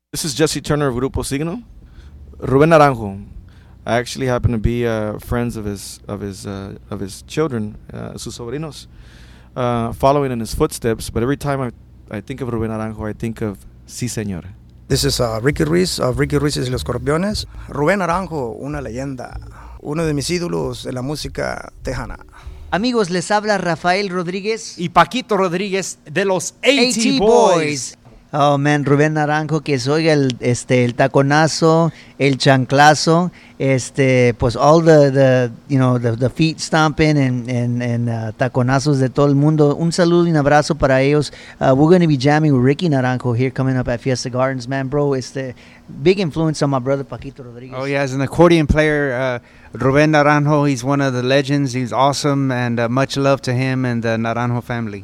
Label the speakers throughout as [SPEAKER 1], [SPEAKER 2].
[SPEAKER 1] This is Jesse Turner of Grupo Signo. Ruben Naranjo. I actually happen to be friends of his children, sus sobrinos, following in his footsteps. But every time I think of Ruben Naranjo, I think of Sí Señor.
[SPEAKER 2] This is Ricky Ruiz of Ricky Ruiz y los Scorpiones. Rubén Naranjo, una leyenda, uno de mis ídolos de la música tejana.
[SPEAKER 3] Amigos, les habla Rafael Rodríguez
[SPEAKER 4] y Paquito Rodríguez de los
[SPEAKER 3] AT Boys. Oh man, Rubén Naranjo, que se oiga el taconazo, el chanclazo, pues all the feet stomping and taconazos de todo el mundo. Un saludo y un abrazo para ellos. We're going to be jamming with Ricky Naranjo here coming up at Fiesta Gardens, man, bro. Big influence on my brother Paquito Rodríguez.
[SPEAKER 4] Oh yeah, as an accordion player, Rubén Naranjo, he's one of the legends. He's awesome, and much love to him and the Naranjo family.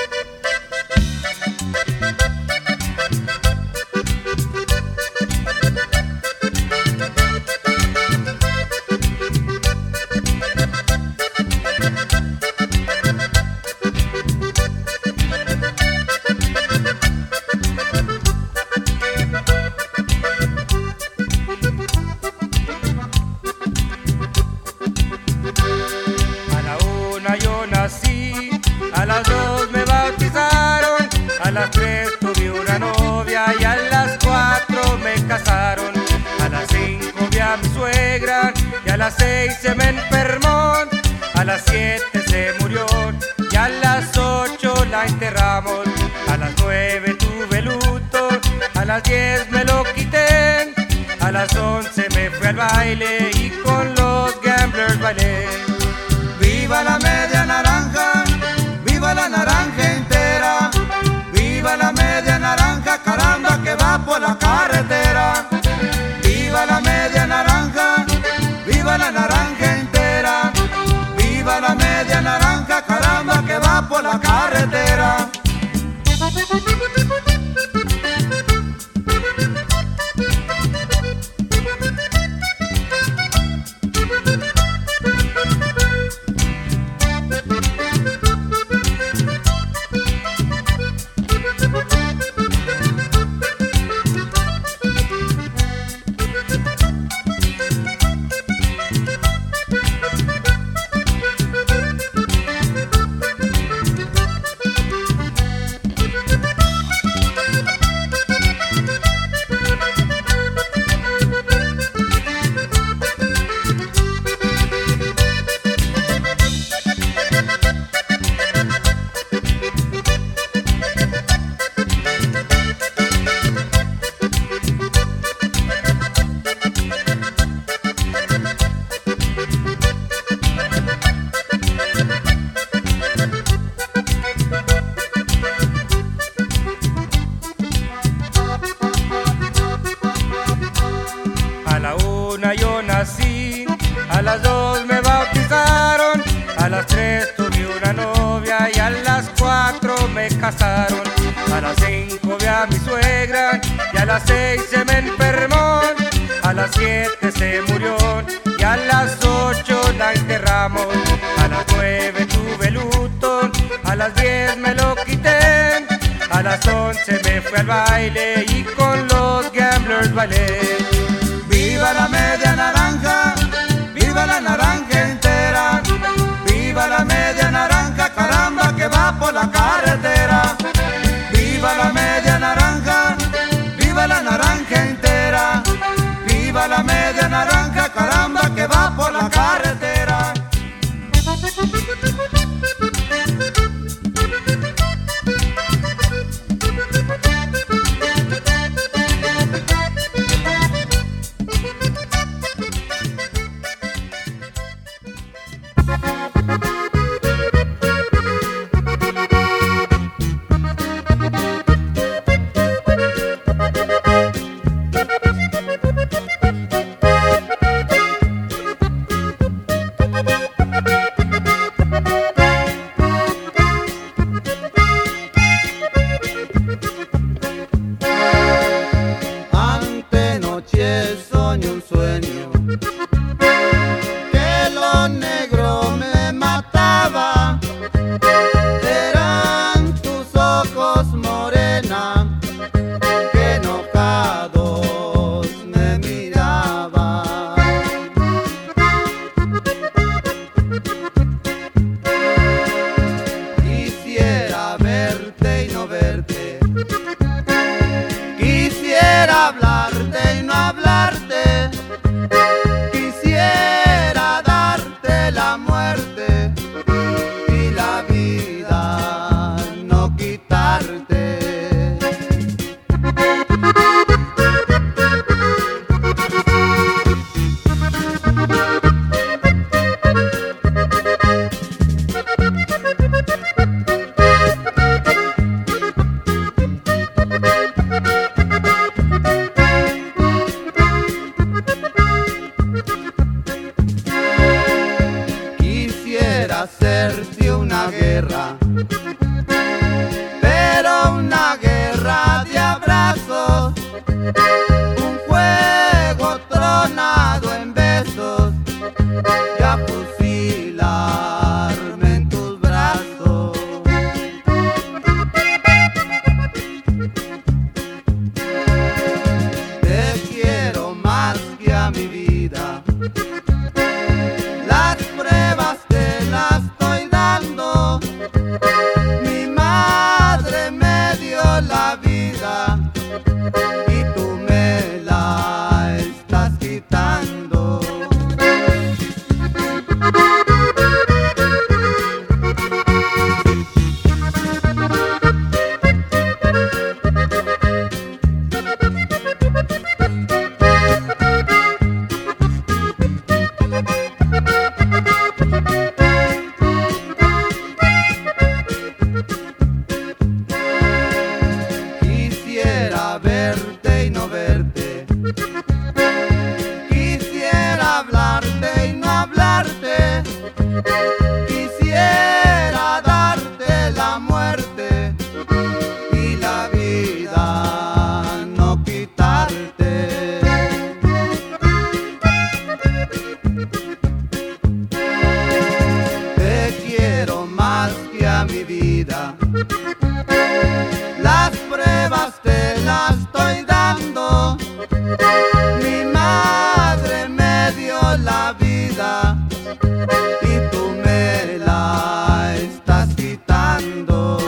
[SPEAKER 5] A las 6 se me enfermó, a las 7 se murió y a las 8 la enterramos. A las 9 tuve luto, a las 10 me lo quité, a las 11 me fui al baile y con los gamblers bailé. Viva la media naranja, viva la naranja entera, viva la media naranja, caramba que va por la carretera. Viva la media naranja, viva la naranja entera, viva la media naranja, caramba que va por la carretera. A las 2 me bautizaron, a las 3 tuve una novia y a las 4 me casaron. A las 5 vi a mi suegra y a las 6 se me enfermó, a las 7 se murió y a las 8 la enterramos. A las 9 tuve luto, a las 10 me lo quité, a las 11 me fui al baile y con los gamblers bailé. Viva la media naranja, viva la naranja entera, viva la media naranja, caramba que va por la carretera. Viva la media naranja, viva la naranja entera, viva la media naranja, caramba que va por la carretera.
[SPEAKER 6] Quisiera hablarte y no hablarte, quisiera darte la muerte y la vida no quitarte. Hacerte una guerra, pero una guerra de abrazos, un fuego tronado en besos y a fusilarme en tus brazos. Te quiero más que a mi vida, las pruebas la estoy dando, mi madre me dio la vida y tú me la estás quitando. Verte y no verte, quisiera hablarte y no hablarte, quisiera darte la muerte y la vida no quitarte. Te quiero más que a mi vida, las pruebas te las estoy dando, mi madre me dio la vida y tú me la estás quitando.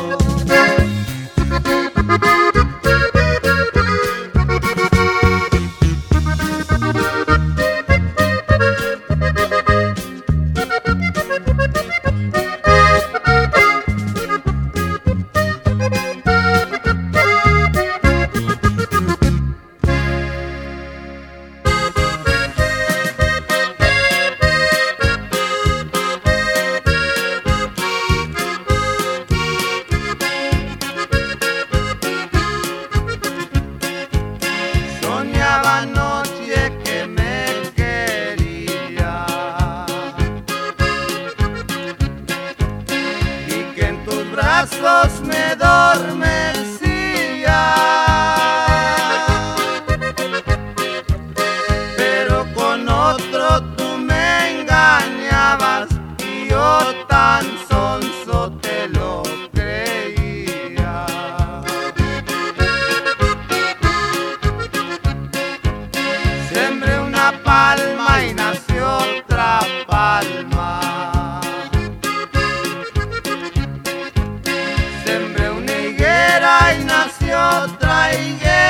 [SPEAKER 6] Soñaba anoche que me quería y que en tus brazos me dormecía, pero con otro tú me engañabas y yo tan sonso te lo creía. Sembré una palma y nació otra palma. Sembré una higuera y nació otra higuera.